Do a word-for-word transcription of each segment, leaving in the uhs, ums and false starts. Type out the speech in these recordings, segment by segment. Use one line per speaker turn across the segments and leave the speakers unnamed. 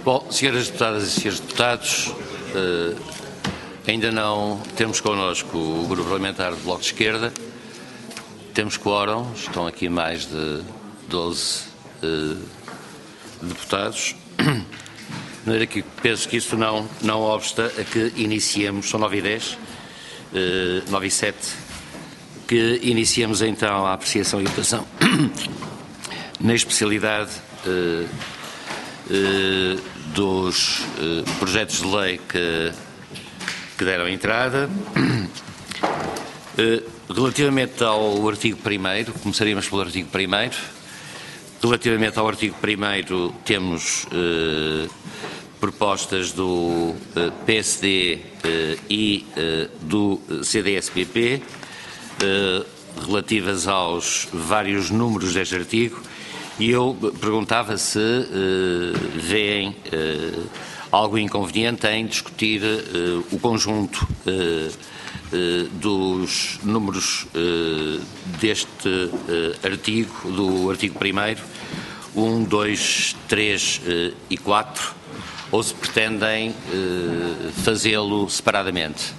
Bom, senhoras deputadas e senhores deputados, uh, ainda não temos connosco o Grupo Parlamentar do Bloco de Esquerda, temos quórum, estão aqui mais de doze uh, deputados, de maneira que penso que isso não, não obsta a que iniciemos, são nove e dez, uh, nove e sete, que iniciemos então a apreciação e votação na especialidade uh, uh, dos uh, projetos de lei que, que deram entrada. Uh, relativamente ao artigo primeiro, começaríamos pelo artigo primeiro. Relativamente ao artigo primeiro, temos uh, propostas do uh, P S D uh, e uh, do C D S P P uh, relativas aos vários números deste artigo, e eu perguntava se uh, veem uh, algo inconveniente em discutir uh, o conjunto uh, uh, dos números uh, deste uh, artigo, do artigo primeiro, um, dois, três uh, e quatro, ou se pretendem uh, fazê-lo separadamente.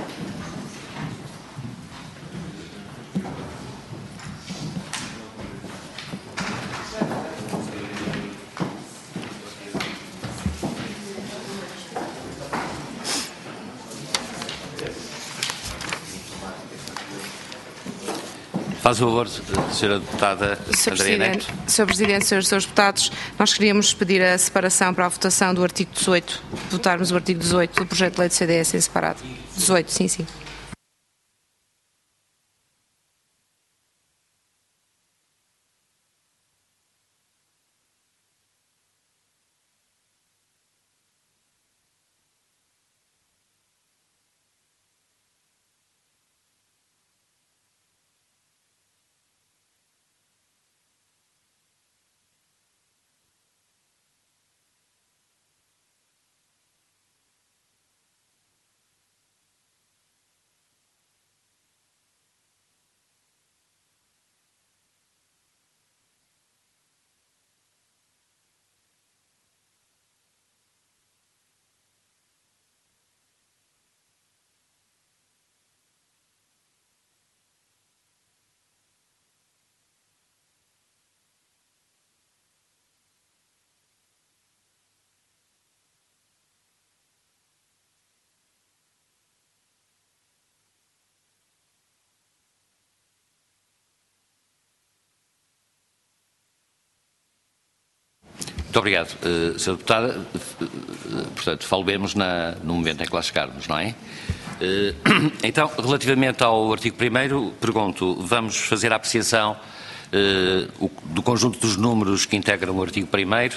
Faz o favor, senhora Deputada Andreia Neto.
senhor Presidente, senhores Deputados, nós queríamos pedir a separação para a votação do artigo dezoito, votarmos o artigo dezoito do projeto de lei do C D S em separado. dezoito, sim, sim.
Muito obrigado, uh, senhora Deputada. Uh, portanto, falemos na, no momento em que lá chegarmos, não é? Uh, então, relativamente ao artigo primeiro, pergunto, vamos fazer a apreciação uh, o, do conjunto dos números que integram o artigo primeiro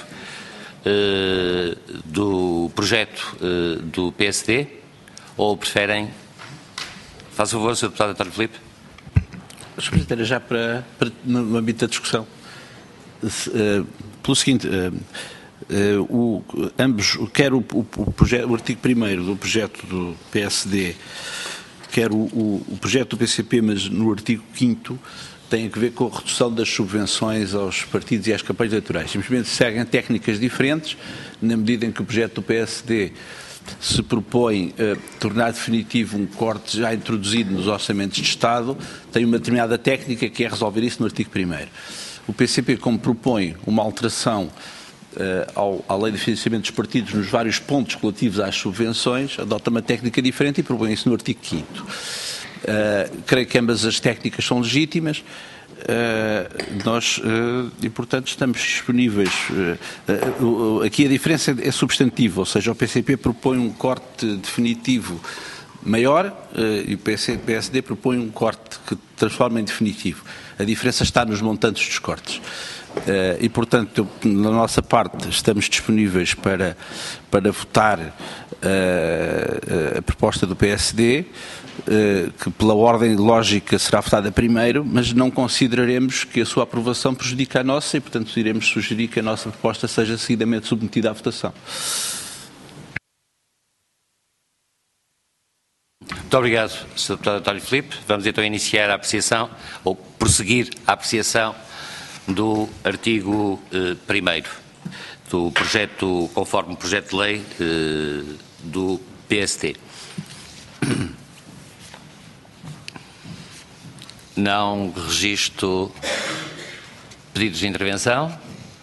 uh, do projeto uh, do P S D, ou preferem? Faz favor, senhor Deputado António Filipe.
senhor Presidente, já para, para no âmbito da discussão, se, uh, pelo seguinte, uh, uh, o, ambos, quer o, o, o, projeto, o artigo primeiro do projeto do P S D, quer o, o, o projeto do P C P, mas no artigo quinto, tem a ver com a redução das subvenções aos partidos e às campanhas eleitorais. Simplesmente seguem técnicas diferentes, na medida em que o projeto do P S D se propõe uh, tornar definitivo um corte já introduzido nos orçamentos de Estado, tem uma determinada técnica que é resolver isso no artigo primeiro. O P C P, como propõe uma alteração uh, ao, à lei de financiamento dos partidos nos vários pontos relativos às subvenções, adota uma técnica diferente e propõe isso no artigo quinto. Uh, creio que ambas as técnicas são legítimas. Uh, nós, uh, e portanto, estamos disponíveis. Uh, uh, uh, aqui a diferença é substantiva, ou seja, o P C P propõe um corte definitivo maior uh, e o P S D propõe um corte que transforma em definitivo. A diferença está nos montantes dos cortes. Uh, e, portanto, eu, na nossa parte, estamos disponíveis para, para votar uh, a proposta do P S D, uh, que pela ordem lógica será votada primeiro, mas não consideraremos que a sua aprovação prejudica a nossa e, portanto, iremos sugerir que a nossa proposta seja seguidamente submetida à votação.
Muito obrigado, senhor Deputado António Filipe. Vamos então iniciar a apreciação, ou prosseguir a apreciação do artigo eh, primeiro. do projeto, conforme o projeto de lei uh, do P S D. Não registro pedidos de intervenção.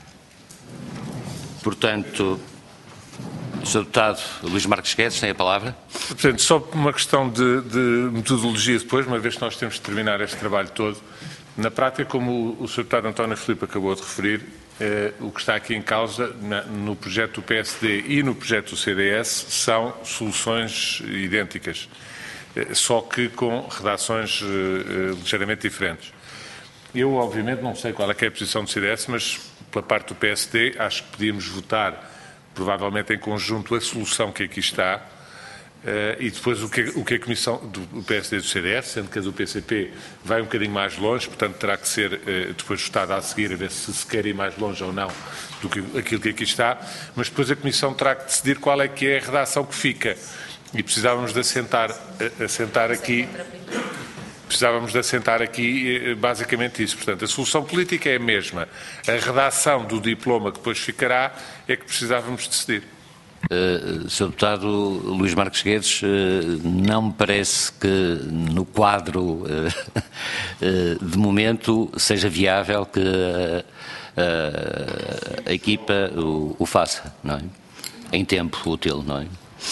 Portanto, o senhor Deputado Luís Marques Guedes tem a palavra.
Portanto, só uma questão de, de metodologia depois, uma vez que nós temos de terminar este trabalho todo. Na prática, como o, o senhor Deputado António Filipe acabou de referir, eh, o que está aqui em causa na, no projeto do P S D e no projeto do C D S são soluções idênticas, eh, só que com redações eh, ligeiramente diferentes. Eu, obviamente, não sei qual é, que é a posição do C D S, mas pela parte do P S D, acho que podíamos votar, provavelmente em conjunto, a solução que aqui está, uh, e depois o que, o que a Comissão do P S D e do C D S, sendo que a do P C P vai um bocadinho mais longe, portanto terá que ser uh, depois votada a seguir, a ver se se quer ir mais longe ou não do que aquilo que aqui está, mas depois a Comissão terá que decidir qual é que é a redação que fica. E precisávamos de assentar, assentar aqui... Precisávamos de assentar aqui basicamente isso. Portanto, a solução política é a mesma. A redação do diploma que depois ficará é que precisávamos decidir.
Uh, senhor Deputado Luís Marques Guedes, uh, não me parece que no quadro uh, uh, de momento seja viável que uh, uh, a equipa o, o faça, não é? Em tempo útil, não é?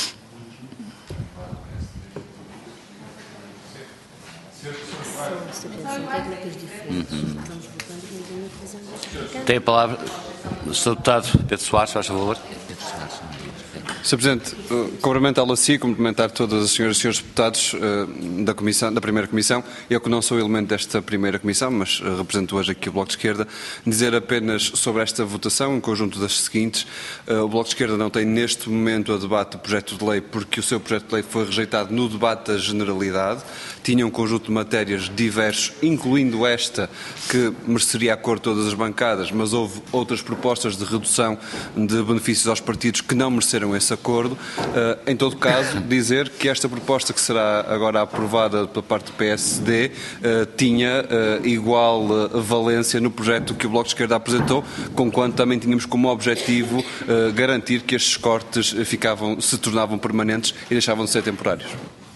Uhum. Tem a palavra o senhor Deputado Pedro Soares, faz favor.
senhor Presidente, cumprimentá-lo a si, cumprimentar todas as senhoras e senhores deputados uh, da, comissão, da primeira Comissão. Eu que não sou elemento desta primeira Comissão, mas uh, represento hoje aqui o Bloco de Esquerda, dizer apenas sobre esta votação, em conjunto das seguintes. Uh, o Bloco de Esquerda não tem neste momento a debate do projeto de lei, porque o seu projeto de lei foi rejeitado no debate da generalidade. Tinha um conjunto de matérias diversos, incluindo esta, que mereceria acordo todas as bancadas, mas houve outras propostas de redução de benefícios aos partidos que não mereceram esse acordo. Uh, em todo caso, dizer que esta proposta que será agora aprovada pela parte do P S D uh, tinha uh, igual uh, valência no projeto que o Bloco de Esquerda apresentou, conquanto também tínhamos como objetivo uh, garantir que estes cortes ficavam, se tornavam permanentes e deixavam de ser temporários.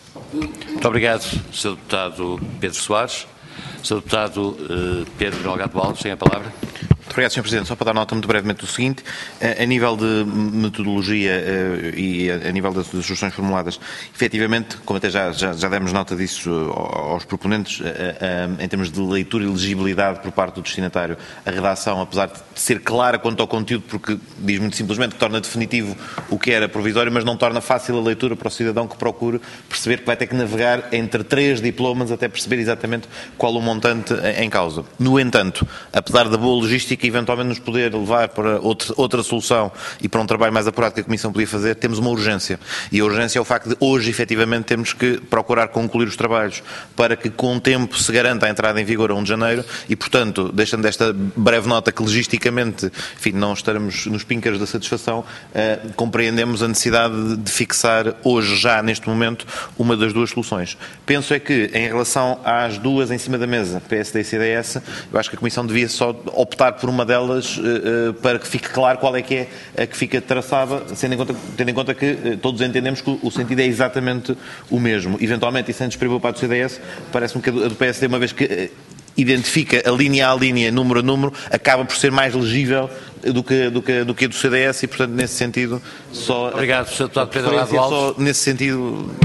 Muito obrigado, senhor Deputado Pedro Soares. senhor Deputado uh, Pedro Delgado Alves, tem a palavra.
Muito obrigado, senhor Presidente. Só para dar nota muito brevemente do seguinte, a nível de metodologia e a nível das sugestões formuladas, efetivamente, como até já, já, já demos nota disso aos proponentes, em termos de leitura e legibilidade por parte do destinatário, a redação, apesar de ser clara quanto ao conteúdo, porque diz muito simplesmente que torna definitivo o que era provisório, mas não torna fácil a leitura para o cidadão que procure perceber que vai ter que navegar entre três diplomas até perceber exatamente qual o montante em causa. No entanto, apesar da boa logística, eventualmente nos poder levar para outra, outra solução e para um trabalho mais apurado que a Comissão podia fazer, temos uma urgência. E a urgência é o facto de hoje, efetivamente, temos que procurar concluir os trabalhos para que com o tempo se garanta a entrada em vigor a primeiro de janeiro e, portanto, deixando esta breve nota que logisticamente, enfim, não estaremos nos píncaros da satisfação, eh, compreendemos a necessidade de, de fixar hoje, já neste momento, uma das duas soluções. Penso é que, em relação às duas em cima da mesa, P S D e C D S, eu acho que a Comissão devia só optar por uma delas uh, uh, para que fique claro qual é que é a que fica traçada, sendo em conta, tendo em conta que uh, todos entendemos que o sentido é exatamente o mesmo. Eventualmente, e sem despreocupar do C D S, parece-me que a do P S D, uma vez que uh, identifica a linha a linha, número a número, acaba por ser mais legível do que, do que, do que a do C D S e, portanto, nesse sentido, só...
Obrigado, senhor Deputado Pedro Delgado Alves.
Só nesse sentido...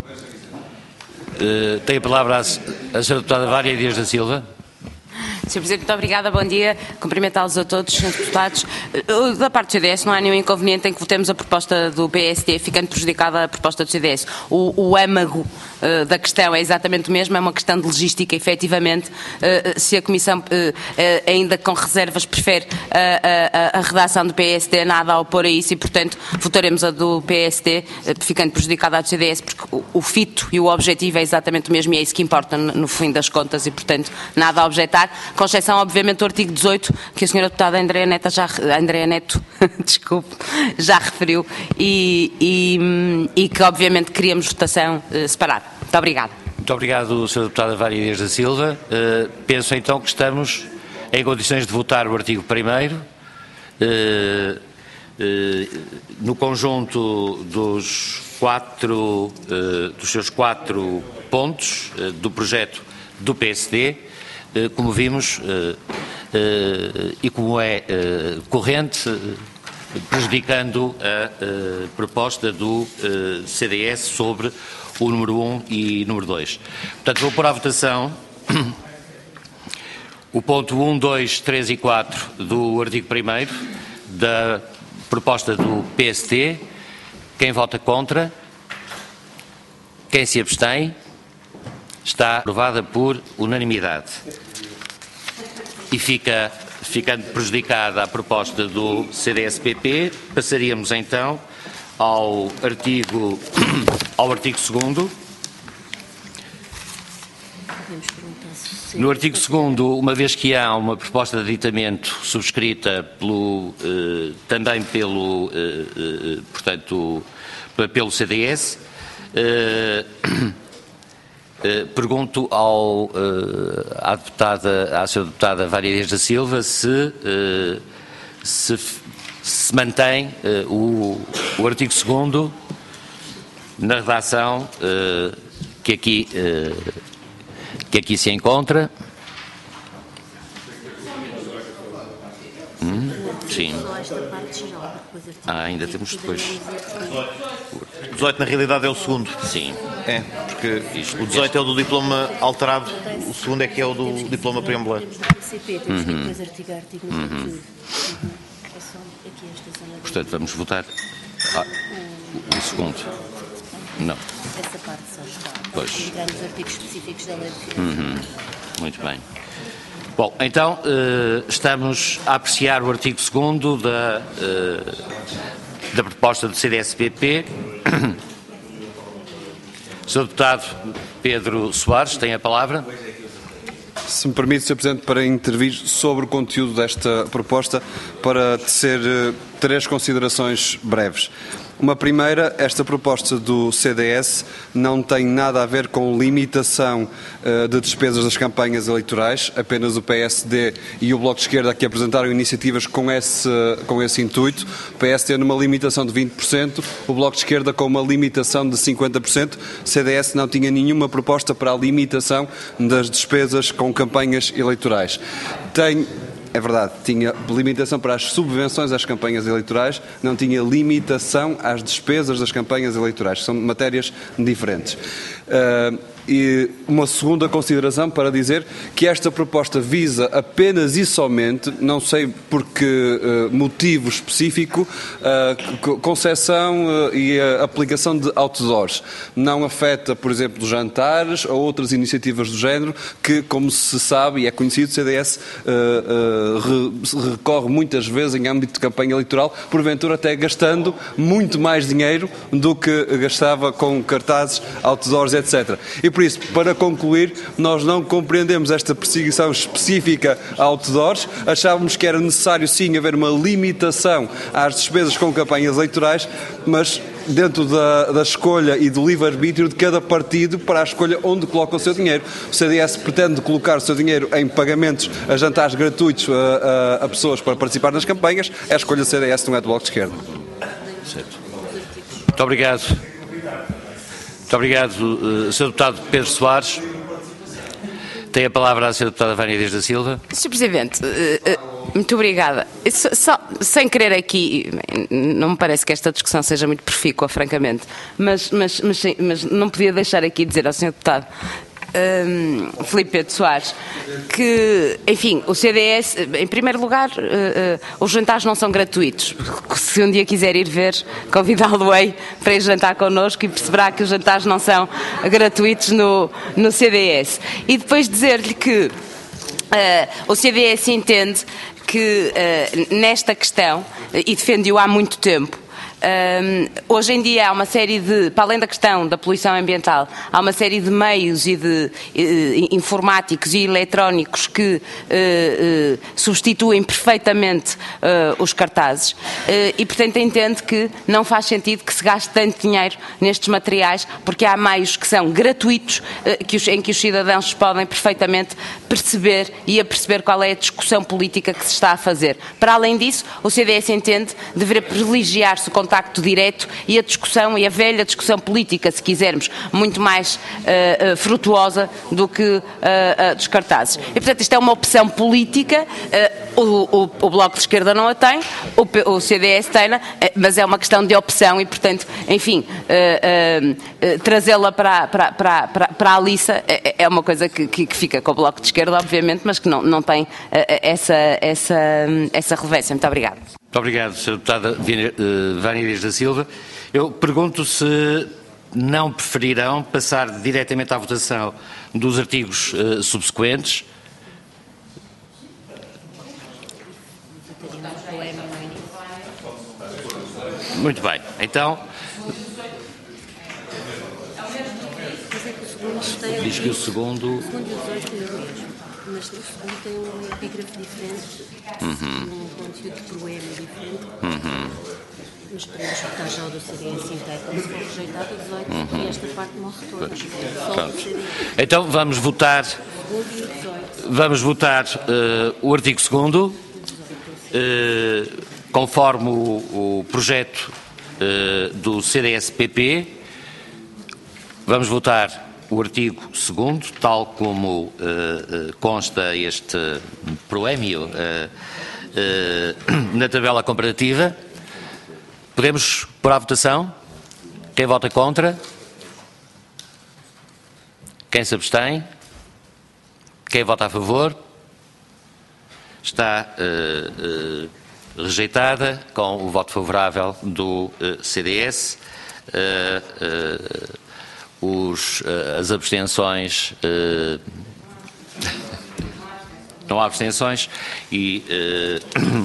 Uh, tem a palavra a, a senhora Deputada Vária Dias da Silva.
senhor Presidente, muito obrigada, bom dia. Cumprimentá-los a todos, senhores deputados. Da parte do C D S não há nenhum inconveniente em que votemos a proposta do P S D, ficando prejudicada a proposta do C D S. O, o âmago uh, da questão é exatamente o mesmo, é uma questão de logística, efetivamente. Uh, se a Comissão, uh, uh, ainda com reservas, prefere a, a, a redação do P S D, nada a opor a isso e, portanto, votaremos a do P S D, uh, ficando prejudicada a do C D S, porque o, o fito e o objetivo é exatamente o mesmo e é isso que importa no, no fim das contas e, portanto, nada a objetar. Com exceção, obviamente, do artigo dezoito, que a senhora deputada Andréa Neto já, Andréa Neto, desculpe, já referiu e, e, e que, obviamente, queríamos votação uh, separada. Muito obrigada.
Muito obrigado, senhora Deputada Vária Dias da Silva. Uh, penso, então, que estamos em condições de votar o artigo primeiro. Uh, no conjunto dos, quatro, dos seus quatro pontos do projeto do P S D, como vimos e como é corrente, prejudicando a proposta do C D S sobre o número um e número dois. Portanto, vou pôr à votação o ponto um, dois, três e quatro do artigo primeiro da proposta do P S D. Quem vota contra? Quem se abstém? Está aprovada por unanimidade. E fica, ficando prejudicada a proposta do C D S P P, passaríamos então ao artigo, ao artigo segundo. No artigo segundo, uma vez que há uma proposta de aditamento subscrita pelo, eh, também pelo, eh, eh, portanto, pelo C D S, eh, eh, pergunto ao, eh, à deputada, à senhora deputada Vânia Dias da Silva se, eh, se, se mantém eh, o, o artigo segundo na redação eh, que aqui eh, que aqui se encontra. Hum, sim. Ah, ainda temos depois.
dezoito na realidade é o segundo.
Sim.
É, porque o dezoito é o do diploma alterado, o segundo é que é o do diploma preambular.
Uhum. Uhum. Portanto, vamos votar ah, o segundo. Não.
Essa parte só está.
Pois.
Entrar nos artigos específicos da lei de finanças.
Uhum. Muito bem. Bom, então eh, estamos a apreciar o artigo segundo da, eh, da proposta do C D S P P. senhor Deputado Pedro Soares tem a palavra.
Se me permite, senhor Presidente, para intervir sobre o conteúdo desta proposta, para tecer três considerações breves. Uma primeira, esta proposta do C D S não tem nada a ver com limitação uh, de despesas das campanhas eleitorais, apenas o P S D e o Bloco de Esquerda que apresentaram iniciativas com esse, com esse intuito, o P S D numa limitação de vinte por cento, o Bloco de Esquerda com uma limitação de cinquenta por cento, o C D S não tinha nenhuma proposta para a limitação das despesas com campanhas eleitorais. Tem... É verdade, tinha limitação para as subvenções às campanhas eleitorais, não tinha limitação às despesas das campanhas eleitorais, são matérias diferentes. Uh, e uma segunda consideração para dizer que esta proposta visa apenas e somente, não sei por que uh, motivo específico, uh, concessão uh, e a aplicação de outdoors. Não afeta, por exemplo, jantares ou outras iniciativas do género que, como se sabe e é conhecido, o C D S uh, uh, re recorre muitas vezes em âmbito de campanha eleitoral, porventura até gastando muito mais dinheiro do que gastava com cartazes, outdoors, etcétera. E por isso, para concluir, nós não compreendemos esta perseguição específica a outdoors, achávamos que era necessário sim haver uma limitação às despesas com campanhas eleitorais, mas dentro da, da escolha e do livre-arbítrio de cada partido para a escolha onde coloca o seu dinheiro. O C D S pretende colocar o seu dinheiro em pagamentos a jantares gratuitos a, a, a pessoas para participar nas campanhas, é a escolha do C D S, não é do Bloco de Esquerda.
Certo. Muito obrigado. Muito obrigado, senhor Deputado Pedro Soares. Tem a palavra a senhora Deputada Vânia Dias da Silva.
senhor Presidente, muito obrigada. Só, sem querer aqui, não me parece que esta discussão seja muito profícua, francamente, mas, mas, mas, mas não podia deixar aqui de dizer ao senhor Deputado Um, Filipe Pedro Soares, que, enfim, o C D S, em primeiro lugar, uh, uh, os jantares não são gratuitos. Se um dia quiser ir ver, convidá-lo-ei para ir jantar connosco e perceberá que os jantares não são gratuitos no, no C D S. E depois dizer-lhe que uh, o C D S entende que uh, nesta questão, e defende-o há muito tempo, Um, hoje em dia há uma série de, para além da questão da poluição ambiental, há uma série de meios e de uh, informáticos e eletrónicos que uh, uh, substituem perfeitamente uh, os cartazes uh, e, portanto, entende que não faz sentido que se gaste tanto dinheiro nestes materiais, porque há meios que são gratuitos, uh, que os, em que os cidadãos podem perfeitamente perceber e aperceber qual é a discussão política que se está a fazer. Para além disso, o C D S entende deveria privilegiar-se o contacto direto e a discussão, e a velha discussão política, se quisermos, muito mais uh, uh, frutuosa do que uh, uh, dos cartazes. E, portanto, isto é uma opção política, uh, o, o, o Bloco de Esquerda não a tem, o, o C D S tem, uh, mas é uma questão de opção e, portanto, enfim, uh, uh, uh, trazê-la para, para, para, para, para a liça é, é uma coisa que, que, que fica com o Bloco de Esquerda, obviamente, mas que não, não tem uh, essa, essa, essa relevância. Muito obrigada.
Muito obrigado, senhora Deputada Vânia Dias da Silva. Eu pergunto se não preferirão passar diretamente à votação dos artigos uh, subsequentes. Muito bem, então... Diz que o segundo...
O segundo e o dezoito é o mesmo, mas o segundo tem um epígrafe diferente, uhum. um conteúdo de poema diferente, uhum. mas podemos votar já o do C D S inteiro, como se for rejeitado o dezoito, uhum. e esta parte morre toda. Só o C D S.
Então vamos votar, vamos votar uh, o artigo segundo, uh, conforme o, o projeto uh, do C D S P P. Vamos votar o artigo segundo, tal como uh, uh, consta este proémio uh, uh, na tabela comparativa. Podemos pôr à votação? Quem vota contra? Quem se abstém? Quem vota a favor? Está uh, uh, rejeitada com o voto favorável do uh, C D S. Uh, uh, Os, as abstenções, eh, não há abstenções e, eh,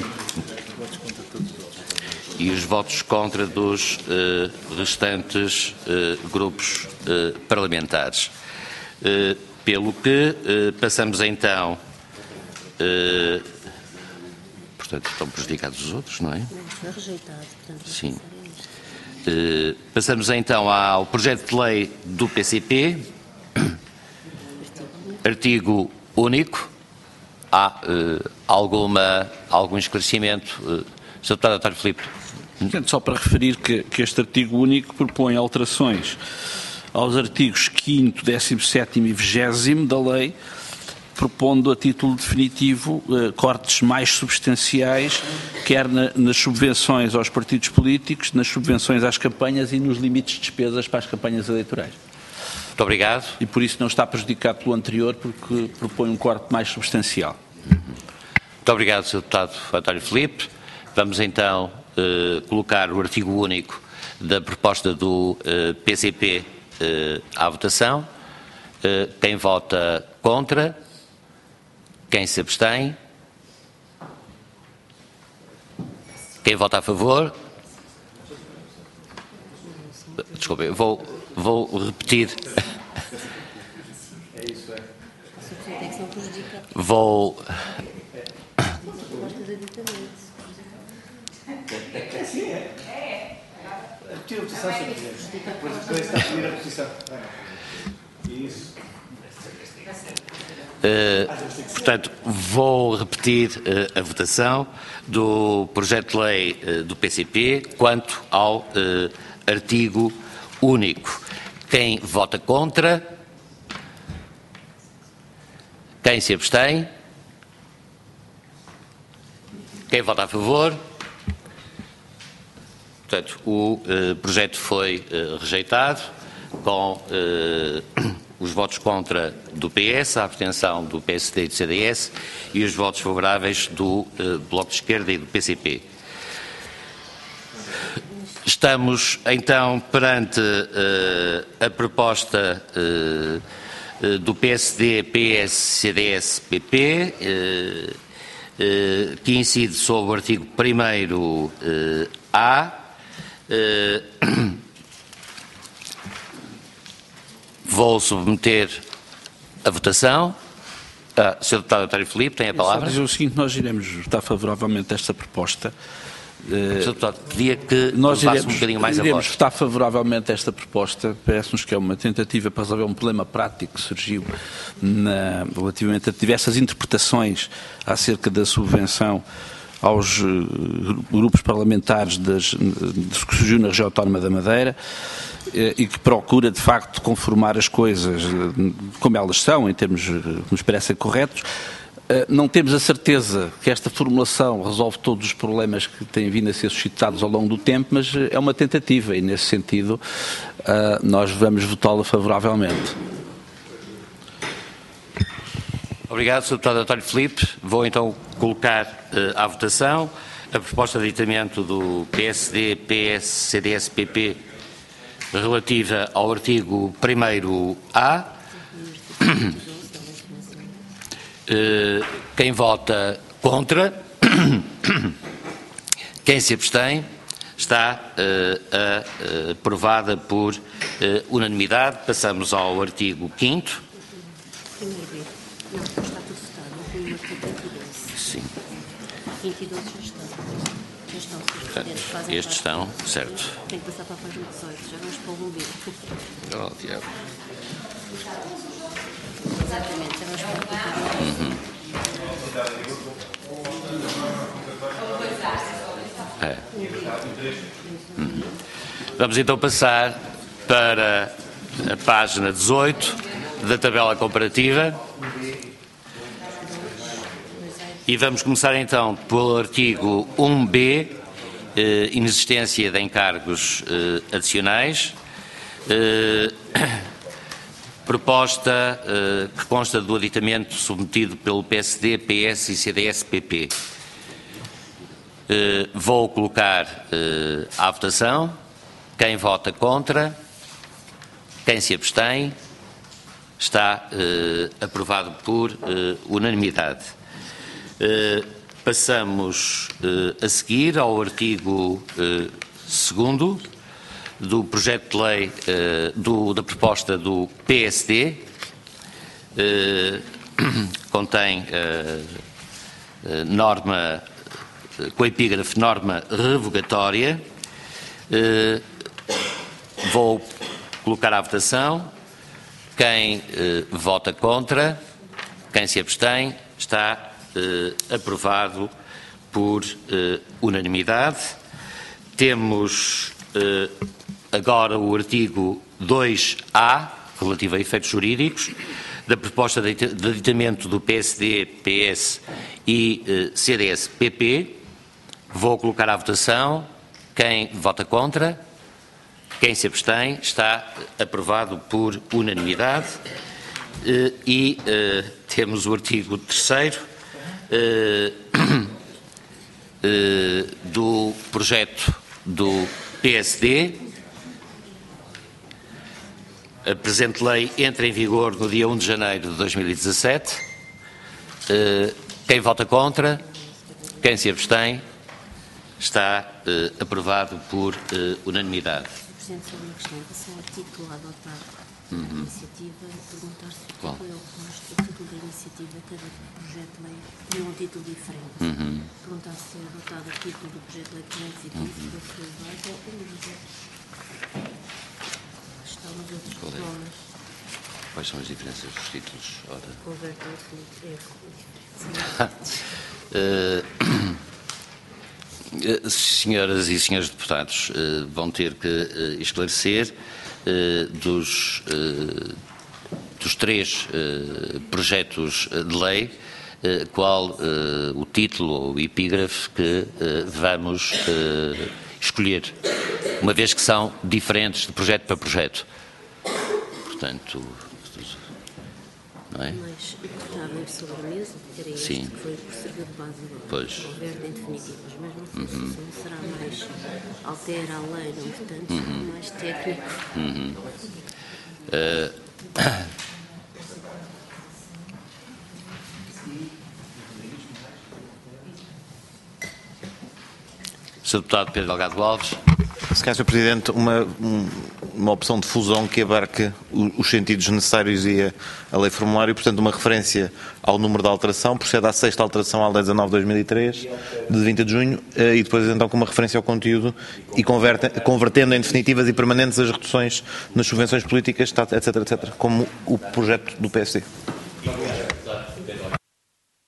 e os votos contra dos eh, restantes eh, grupos eh, parlamentares. Eh, pelo que eh, passamos então, eh, portanto estão prejudicados os outros, não é?
Foi rejeitado, portanto.
Sim. Uh, passamos então ao projeto de lei do P C P, artigo único. Há uh, alguma, algum esclarecimento? Uh, senhor Deputado António Filipe.
Portanto, só para referir que, que este artigo único propõe alterações aos artigos quinto, décimo sétimo e vigésimo da lei, propondo a título definitivo eh, cortes mais substanciais, quer na, nas subvenções aos partidos políticos, nas subvenções às campanhas e nos limites de despesas para as campanhas eleitorais.
Muito obrigado.
E por isso não está prejudicado pelo anterior, porque propõe um corte mais substancial.
Muito obrigado, senhor Deputado António Filipe. Vamos então eh, colocar o artigo único da proposta do eh, P C P eh, à votação. Eh, quem vota contra? Quem se abstém? Quem vota a favor? Desculpe, vou, vou repetir. Vou... Uh, portanto, vou repetir uh, a votação do projeto de lei uh, do P C P quanto ao uh, artigo único. Quem vota contra? Quem se abstém? Quem vota a favor? Portanto, o uh, projeto foi uh, rejeitado com uh, os votos contra do P S, a abstenção do P S D e do C D S e os votos favoráveis do uh, Bloco de Esquerda e do P C P. Estamos então perante uh, a proposta uh, uh, do P S D, P S, C D S, P P, uh, uh, que incide sobre o artigo primeiro uh, A, uh, Uh, vou submeter a votação. Ah, senhor Deputado António Filipe, tem a palavra.
Só dizer o seguinte, nós iremos votar favoravelmente a esta proposta.
senhor Deputado, pedia que
nós
levasse
iremos,
um bocadinho mais a
iremos
voz.
votar favoravelmente a esta proposta. Parece-nos que é uma tentativa para resolver um problema prático que surgiu na, relativamente a diversas interpretações acerca da subvenção aos uh, grupos parlamentares das, de, que surgiu na região autónoma da Madeira uh, e que procura, de facto, conformar as coisas uh, como elas são, em termos uh, que nos parecem corretos. Uh, não temos a certeza que esta formulação resolve todos os problemas que têm vindo a ser suscitados ao longo do tempo, mas uh, é uma tentativa e, nesse sentido, uh, nós vamos votá-la favoravelmente.
Obrigado, senhor Deputado António Filipe. Vou então colocar uh, à votação a proposta de aditamento do P S D, P S, C D S, P P relativa ao artigo primeiro A. Uh, quem vota contra, quem se abstém, está uh, uh, aprovada por uh, unanimidade. Passamos ao artigo quinto.
Primeiro B. Não, está tudo votado. Não foi o artigo quinto e doze.
Sim.
quinto e doze já estão. Já estão, senhores Presidentes. Fazem
Estes
parte.
estão, certo.
Tem que passar para a página dezoito. Já vamos para o um B.
Oh, diabo.
Exatamente, já vamos para o artigo.
Uhum. É. Uhum. Vamos então passar para a página dezoito da tabela comparativa e vamos começar então pelo artigo um B, eh, inexistência de encargos eh, adicionais. Eh, proposta eh, que consta do aditamento submetido pelo P S D, P S e C D S P P. Eh, vou colocar eh, à votação. Quem vota contra, quem se abstém, está eh, aprovado por eh, unanimidade. Eh, passamos eh, a seguir ao artigo eh, segundo do projeto de lei, eh, do, da proposta do P S D, eh, contém eh, eh, norma, eh, com a epígrafe norma revogatória. Eh, vou colocar à votação. Quem eh, vota contra, quem se abstém, está eh, aprovado por eh, unanimidade. Temos eh, agora o artigo dois A, relativo a efeitos jurídicos, da proposta de aditamento do P S D, P S e eh, C D S P P. Vou colocar à votação. Quem vota contra, quem se abstém, está aprovado por unanimidade. Eh, e eh, temos o artigo terceiro eh, eh, do projeto do P S D. A presente lei entra em vigor no dia um de janeiro de dois mil e dezassete. Eh, quem vota contra, quem se abstém, está eh, aprovado por eh, unanimidade.
Presidente, só uma questão. Em relação ao título a adotar a
Uhum.
iniciativa, perguntar se o
Qual?
título é oposto. O título da iniciativa, cada projeto de lei tem um título diferente.
Uhum.
Perguntar se é adotado o título do projeto de lei quinhentos e quinze da sua base ou um dos outros. Estão nos outros
Qual é?
nomes.
Quais são as diferenças dos títulos? Ora.
Converte ao Filipe. É a diferença.
Eh, eh, senhoras e senhores deputados, eh, vão ter que eh, esclarecer eh, dos, eh, dos três eh, projetos de lei eh, qual eh, o título ou o epígrafe que eh, vamos eh, escolher, uma vez que são diferentes de projeto para projeto. Portanto, não é?
Mas colocar sobre a mesa, era este
Sim.
que foi por servir de base agora.
Pois.
Houver em definitivas, mas não fosse
Uhum.
assim, será mais altera a lei, não portanto,
Uhum.
mais técnico.
Uhum. Eh, senhor Deputado Pedro Delgado Alves.
Se calhar, senhor Presidente, uma, uma opção de fusão que abarque os sentidos necessários e a, a lei formulário, portanto, uma referência ao número da alteração, procede à sexta alteração à lei dezanove de dois mil e três, de vinte de junho, e depois então com uma referência ao conteúdo e converte, convertendo em definitivas e permanentes as reduções nas subvenções políticas, etc, etcétera, como o projeto do P S D.